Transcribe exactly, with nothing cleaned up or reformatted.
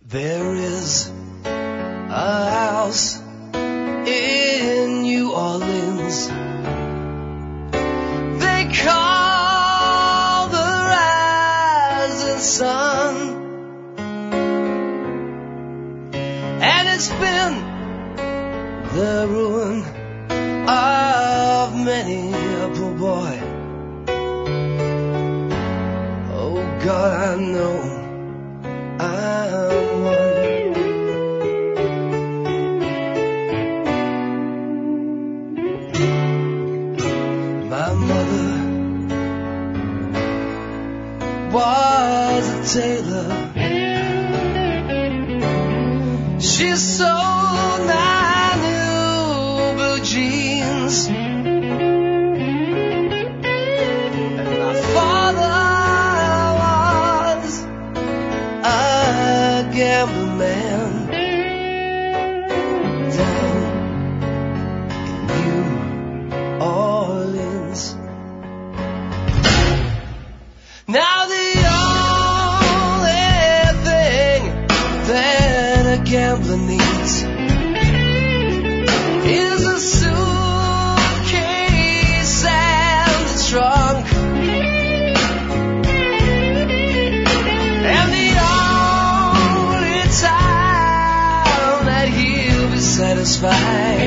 There is a house in New Orleans they call the rising sun, and it's been the ruin of many a poor boy. Oh God, I know I'm one. My mother was a tailor. She sold my new blue jeans, and my father was a gambling man down in New Orleans. Now the only thing that a gambler needs is a suitcase and a trunk, and the only time that he'll be satisfied